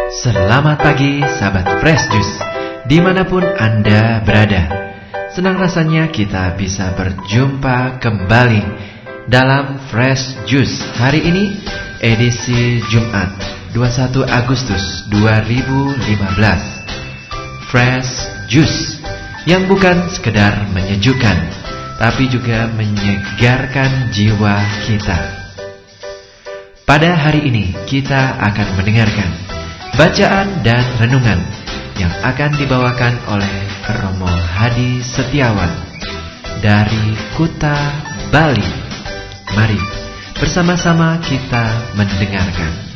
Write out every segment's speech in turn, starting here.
Selamat pagi sahabat Fresh Juice, dimanapun Anda berada. Senang rasanya kita bisa berjumpa kembali dalam Fresh Juice. Hari ini edisi Jumat 21 Agustus 2015. Fresh Juice yang bukan sekedar menyejukkan, tapi juga menyegarkan jiwa kita. Pada hari ini kita akan mendengarkan bacaan dan renungan yang akan dibawakan oleh Romo Hadi Setiawan dari Kuta, Bali. Mari bersama-sama kita mendengarkan.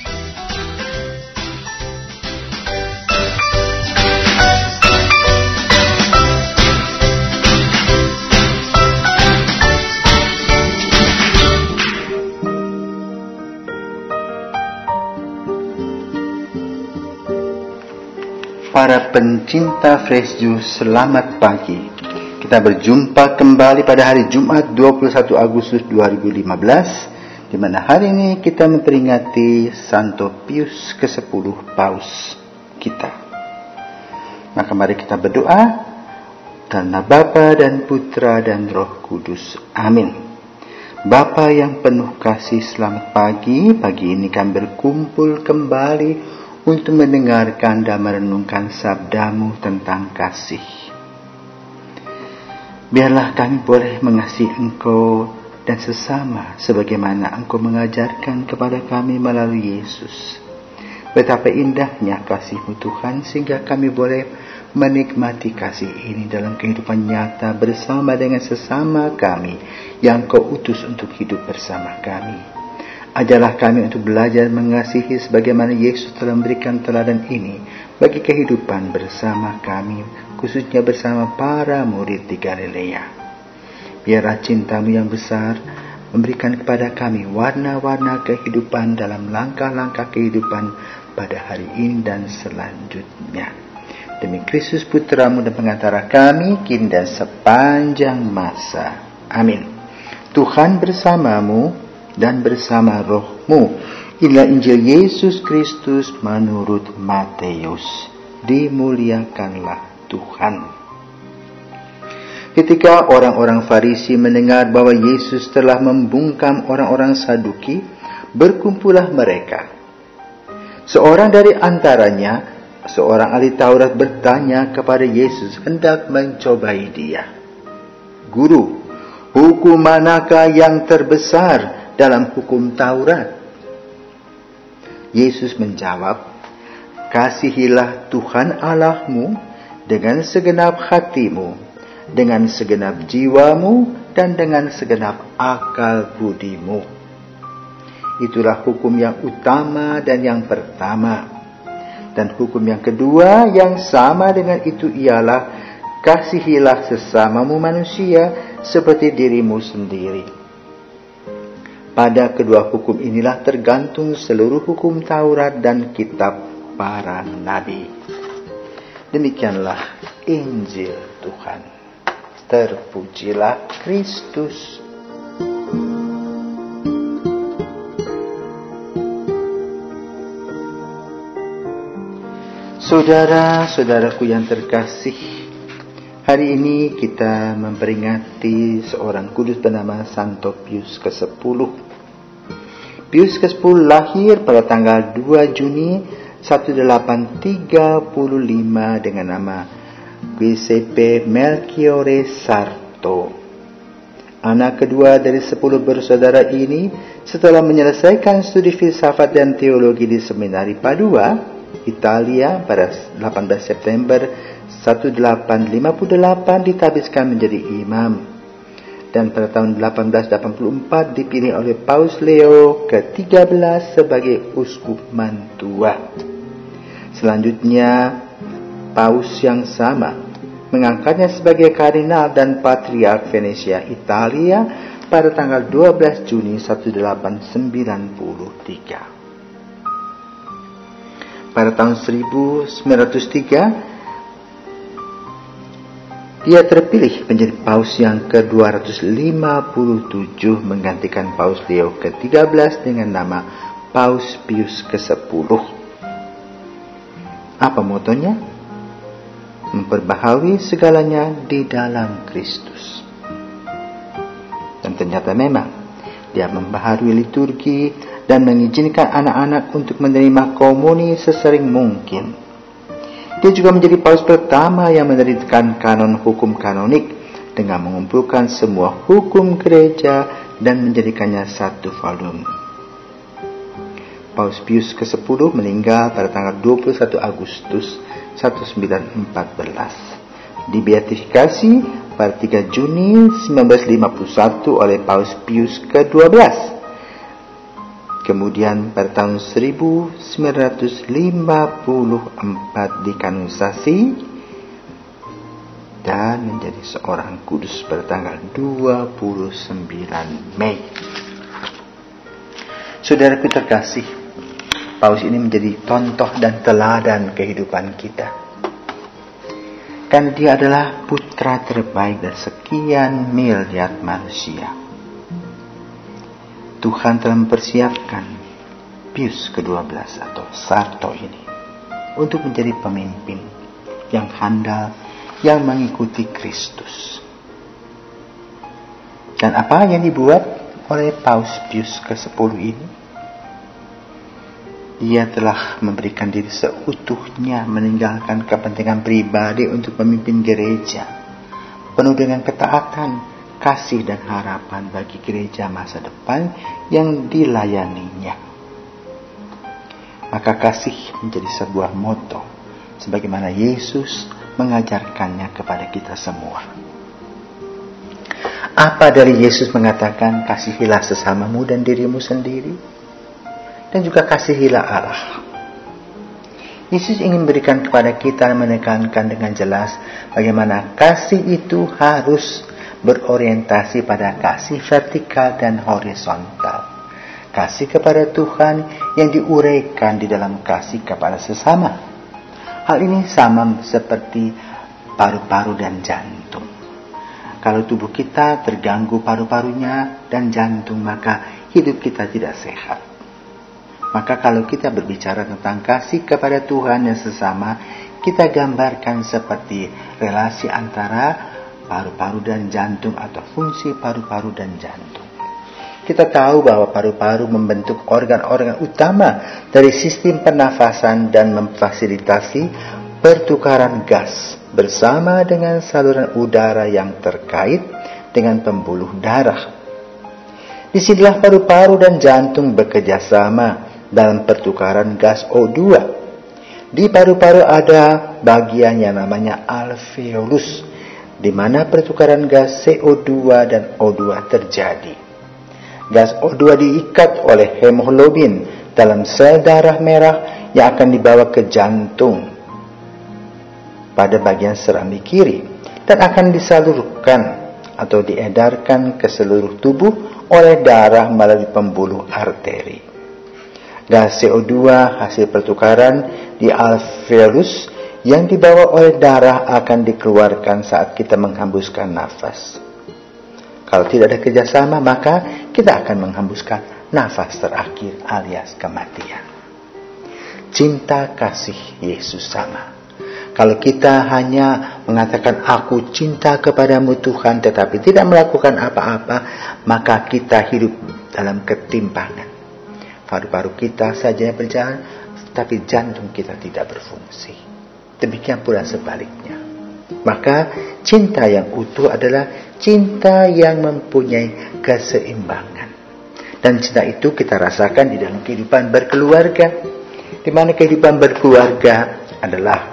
Para pencinta Fresh Juice, selamat pagi. Kita berjumpa kembali pada hari Jumat 21 Agustus 2015, di mana hari ini kita memperingati Santo Pius ke-10 Paus kita. Maka mari kita berdoa, karena Bapa dan Putra dan Roh Kudus. Amin. Bapa yang penuh kasih, selamat pagi. Pagi ini kami berkumpul kembali untuk mendengarkan dan merenungkan sabdamu tentang kasih. Biarlah kami boleh mengasihi Engkau dan sesama sebagaimana Engkau mengajarkan kepada kami melalui Yesus. Betapa indahnya kasih-Mu Tuhan, sehingga kami boleh menikmati kasih ini dalam kehidupan nyata bersama dengan sesama kami yang Kau utus untuk hidup bersama kami. Ajarlah kami untuk belajar mengasihi sebagaimana Yesus telah memberikan teladan ini bagi kehidupan bersama kami, khususnya bersama para murid di Galilea. Biarlah cinta-Mu yang besar memberikan kepada kami warna-warna kehidupan dalam langkah-langkah kehidupan pada hari ini dan selanjutnya. Demi Kristus Putra-Mu dan pengantara kami, kini dan sepanjang masa. Amin. Tuhan bersamamu dan bersama roh-Mu. Inilah Injil Yesus Kristus menurut Matius. Dimuliakanlah Tuhan. Ketika orang-orang Farisi mendengar bahwa Yesus telah membungkam orang-orang Saduki, berkumpullah mereka. Seorang dari antaranya, seorang ahli Taurat, bertanya kepada Yesus hendak mencobai Dia. Guru, hukum manakah yang terbesar dalam hukum Taurat? Yesus menjawab, kasihilah Tuhan Allahmu dengan segenap hatimu, dengan segenap jiwamu, dan dengan segenap akal budimu. Itulah hukum yang utama dan yang pertama. Dan hukum yang kedua yang sama dengan itu ialah, kasihilah sesamamu manusia seperti dirimu sendiri. Pada kedua hukum inilah tergantung seluruh hukum Taurat dan kitab para nabi. Demikianlah Injil Tuhan. Terpujilah Kristus. Saudara-saudaraku yang terkasih, hari ini kita memperingati seorang kudus bernama Santo Pius ke-10. Pius ke-10 lahir pada tanggal 2 Juni 1835 dengan nama Giuseppe Melchiorre Sarto. Anak kedua dari 10 bersaudara ini, setelah menyelesaikan studi filsafat dan teologi di Seminari Padua, Italia, pada 18 September 1858 ditabiskan menjadi imam. Dan pada tahun 1884 dipilih oleh Paus Leo ke-13 sebagai uskup Mantua. Selanjutnya, Paus yang sama mengangkatnya sebagai kardinal dan patriark Venesia, Italia pada tanggal 12 Juni 1893. Pada tahun 1903, dia terpilih menjadi Paus yang ke-257 menggantikan Paus Leo ke-13 dengan nama Paus Pius ke-10. Apa motonya? Memperbaharui segalanya di dalam Kristus. Dan ternyata memang dia membaharui liturgi dan mengizinkan anak-anak untuk menerima komuni sesering mungkin. Dia juga menjadi paus pertama yang menerbitkan kanon hukum kanonik dengan mengumpulkan semua hukum gereja dan menjadikannya satu volume. Paus Pius ke-10 meninggal pada tanggal 21 Agustus 1914. Dibeatifikasi pada 3 Juni 1951 oleh Paus Pius ke-12. Kemudian pada tahun 1954 dikanonisasi dan menjadi seorang kudus pada tanggal 29 Mei. Saudaraku terkasih, Paus ini menjadi contoh dan teladan kehidupan kita. Karena dia adalah putra terbaik dari sekian miliar manusia. Tuhan telah mempersiapkan Pius ke-12 atau Sarto ini untuk menjadi pemimpin yang handal, yang mengikuti Kristus. Dan apa yang dibuat oleh Paus Pius ke-10 ini? Dia telah memberikan diri seutuhnya, meninggalkan kepentingan pribadi untuk memimpin gereja, penuh dengan ketaatan, kasih dan harapan bagi gereja masa depan yang dilayaninya. Maka kasih menjadi sebuah moto, sebagaimana Yesus mengajarkannya kepada kita semua. Apa dari Yesus mengatakan, kasihilah sesamamu dan dirimu sendiri? Dan juga kasihilah Allah. Yesus ingin memberikan kepada kita, menekankan dengan jelas bagaimana kasih itu harus berorientasi pada kasih vertikal dan horizontal. Kasih kepada Tuhan yang diuraikan di dalam kasih kepada sesama. Hal ini sama seperti paru-paru dan jantung. Kalau tubuh kita terganggu paru-parunya dan jantung, maka hidup kita tidak sehat. Maka kalau kita berbicara tentang kasih kepada Tuhan dan sesama, kita gambarkan seperti relasi antara paru-paru dan jantung atau fungsi paru-paru dan jantung. Kita tahu bahwa paru-paru membentuk organ-organ utama dari sistem pernafasan dan memfasilitasi pertukaran gas bersama dengan saluran udara yang terkait dengan pembuluh darah. Disinilah paru-paru dan jantung bekerja sama dalam pertukaran gas O2. Di paru-paru ada bagian yang namanya alveolus, di mana pertukaran gas CO2 dan O2 terjadi. Gas O2 diikat oleh hemoglobin dalam sel darah merah yang akan dibawa ke jantung pada bagian serambi kiri dan akan disalurkan atau diedarkan ke seluruh tubuh oleh darah melalui pembuluh arteri. Gas CO2 hasil pertukaran di alveolus yang dibawa oleh darah akan dikeluarkan saat kita menghembuskan nafas. Kalau tidak ada kerjasama, maka kita akan menghembuskan nafas terakhir alias kematian. Cinta kasih Yesus sama. Kalau kita hanya mengatakan aku cinta kepadamu Tuhan tetapi tidak melakukan apa-apa, maka kita hidup dalam ketimpangan. Paru-paru kita saja berjalan, tapi jantung kita tidak berfungsi. Demikian pula sebaliknya. Maka cinta yang utuh adalah cinta yang mempunyai keseimbangan. Dan cinta itu kita rasakan di dalam kehidupan berkeluarga. Di mana kehidupan berkeluarga adalah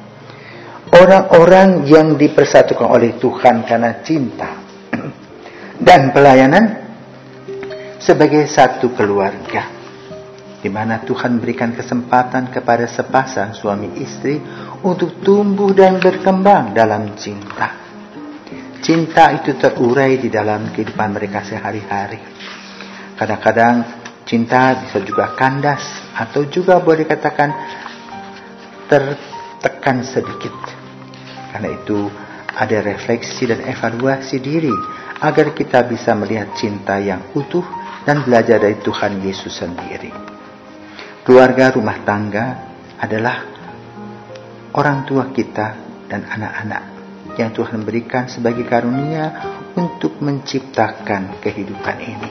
orang-orang yang dipersatukan oleh Tuhan karena cinta dan pelayanan sebagai satu keluarga, di mana Tuhan berikan kesempatan kepada sepasang suami istri untuk tumbuh dan berkembang dalam cinta. Cinta itu terurai di dalam kehidupan mereka sehari-hari. Kadang-kadang cinta bisa juga kandas atau juga boleh dikatakan tertekan sedikit. Karena itu ada refleksi dan evaluasi diri agar kita bisa melihat cinta yang utuh dan belajar dari Tuhan Yesus sendiri. Keluarga rumah tangga adalah orang tua kita dan anak-anak yang Tuhan berikan sebagai karunia untuk menciptakan kehidupan ini.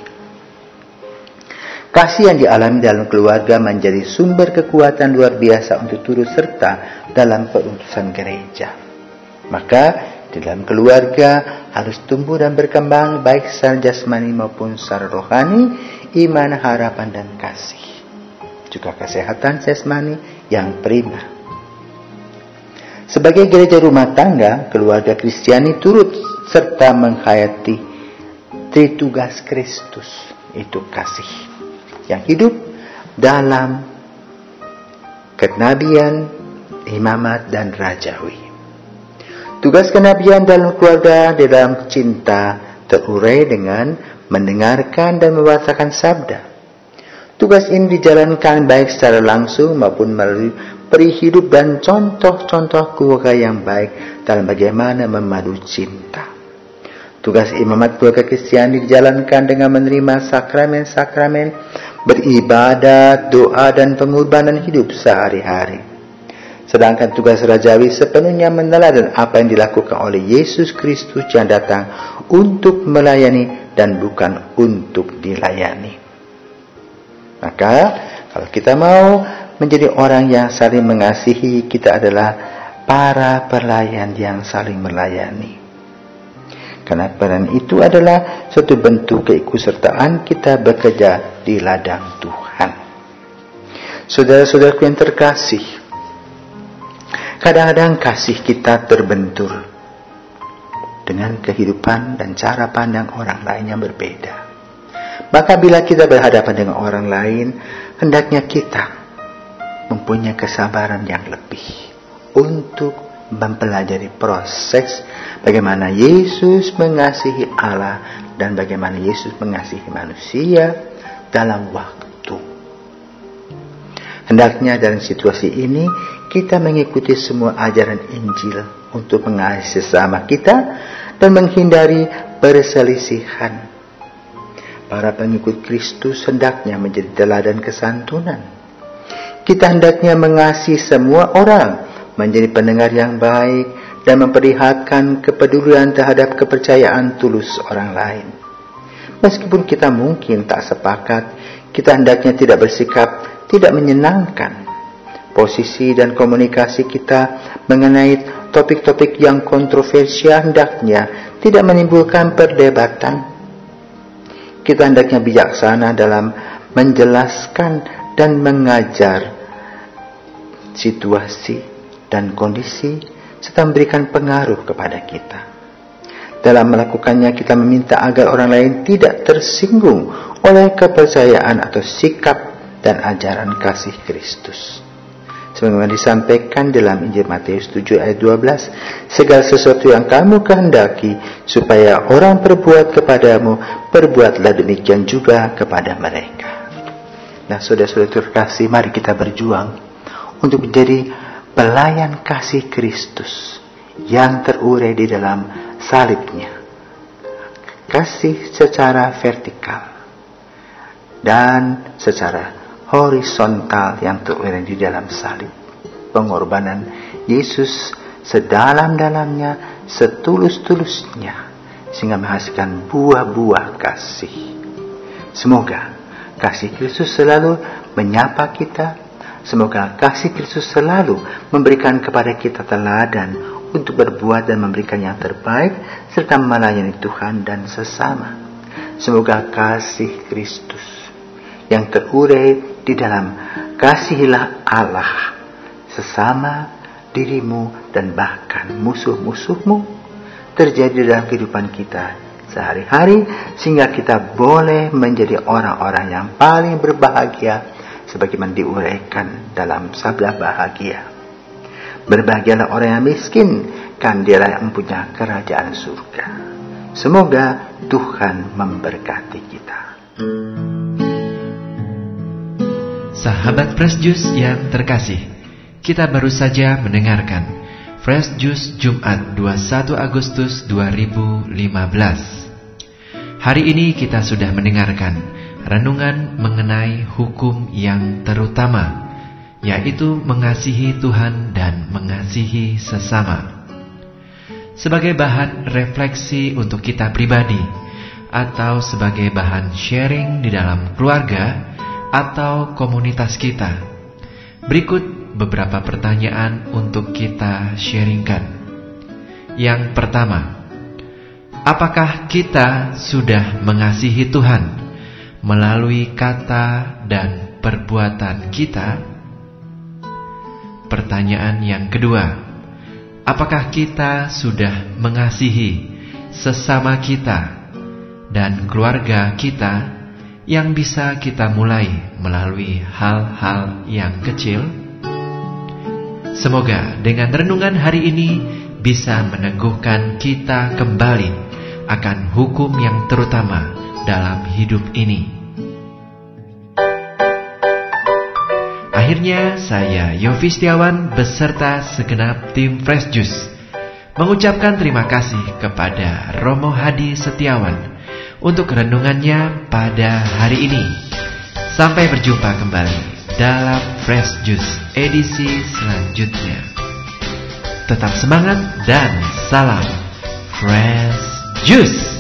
Kasih yang dialami dalam keluarga menjadi sumber kekuatan luar biasa untuk turut serta dalam peruntusan gereja. Maka di dalam keluarga harus tumbuh dan berkembang baik secara jasmani maupun secara rohani, iman, harapan, dan kasih. Juga kesehatan jasmani yang prima. Sebagai gereja rumah tangga, keluarga Kristiani turut serta menghayati tritugas Kristus, itu kasih, yang hidup dalam kenabian, imamat, dan rajawi. Tugas kenabian dalam keluarga di dalam cinta terurai dengan mendengarkan dan mewartakan sabda. Tugas ini dijalankan baik secara langsung maupun melalui peri hidup dan contoh-contoh keluarga yang baik dalam bagaimana memadu cinta. Tugas imamat keluarga Kristiani dijalankan dengan menerima sakramen-sakramen, beribadat, doa, dan pengorbanan hidup sehari-hari. Sedangkan tugas rajawi sepenuhnya meneladan apa yang dilakukan oleh Yesus Kristus yang datang untuk melayani dan bukan untuk dilayani. Maka kalau kita mau menjadi orang yang saling mengasihi, kita adalah para pelayan yang saling melayani. Karena peran itu adalah suatu bentuk keikutsertaan kita bekerja di ladang Tuhan. Saudara-saudaraku yang terkasih, kadang-kadang kasih kita terbentur dengan kehidupan dan cara pandang orang lain yang berbeda. Maka bila kita berhadapan dengan orang lain, hendaknya kita mempunyai kesabaran yang lebih untuk mempelajari proses bagaimana Yesus mengasihi Allah dan bagaimana Yesus mengasihi manusia dalam waktu. Hendaknya dalam situasi ini kita mengikuti semua ajaran Injil untuk mengasihi sesama kita dan menghindari perselisihan. Para pengikut Kristus hendaknya menjadi teladan kesantunan. Kita hendaknya mengasihi semua orang, menjadi pendengar yang baik, dan memperlihatkan kepedulian terhadap kepercayaan tulus orang lain. Meskipun kita mungkin tak sepakat, kita hendaknya tidak bersikap tidak menyenangkan. Posisi dan komunikasi kita mengenai topik-topik yang kontroversial hendaknya tidak menimbulkan perdebatan. Kita hendaknya bijaksana dalam menjelaskan dan mengajar situasi dan kondisi serta memberikan pengaruh kepada kita. Dalam melakukannya kita meminta agar orang lain tidak tersinggung oleh kepercayaan atau sikap dan ajaran kasih Kristus. Sebagaimana disampaikan dalam Injil Matius 7 ayat 12, segala sesuatu yang kamu kehendaki supaya orang perbuat kepadamu, perbuatlah demikian juga kepada mereka. Nah, saudara-saudara terkasih, mari kita berjuang untuk menjadi pelayan kasih Kristus yang terurai di dalam salibnya. Kasih secara vertikal dan secara horizontal yang terurai di dalam salib. Pengorbanan Yesus sedalam-dalamnya, setulus-tulusnya, sehingga menghasilkan buah-buah kasih. Semoga kasih Kristus selalu menyapa kita. Semoga kasih Kristus selalu memberikan kepada kita teladan untuk berbuat dan memberikan yang terbaik serta melayani Tuhan dan sesama. Semoga kasih Kristus yang terurai di dalam kasihilah Allah, sesama, dirimu, dan bahkan musuh-musuhmu terjadi dalam kehidupan kita sehari-hari, sehingga kita boleh menjadi orang-orang yang paling berbahagia sebagaimana diuraikan dalam sabda bahagia. Berbahagialah orang yang miskin, kan dialah yang mempunyai kerajaan surga. Semoga Tuhan memberkati kita. Sahabat Fresh Juice yang terkasih, kita baru saja mendengarkan Fresh Juice Jumat 21 Agustus 2015. Hari ini kita sudah mendengarkan renungan mengenai hukum yang terutama, yaitu mengasihi Tuhan dan mengasihi sesama. Sebagai bahan refleksi untuk kita pribadi, atau sebagai bahan sharing di dalam keluarga atau komunitas kita, berikut beberapa pertanyaan untuk kita sharingkan. Yang pertama, apakah kita sudah mengasihi Tuhan melalui kata dan perbuatan kita? Pertanyaan yang kedua, apakah kita sudah mengasihi sesama kita dan keluarga kita yang bisa kita mulai melalui hal-hal yang kecil? Semoga dengan renungan hari ini bisa meneguhkan kita kembali akan hukum yang terutama dalam hidup ini. Akhirnya saya Yofi Setiawan beserta segenap tim Fresh Juice mengucapkan terima kasih kepada Romo Hadi Setiawan untuk renungannya pada hari ini. Sampai berjumpa kembali dalam Fresh Juice edisi selanjutnya. Tetap semangat dan salam Fresh Juice.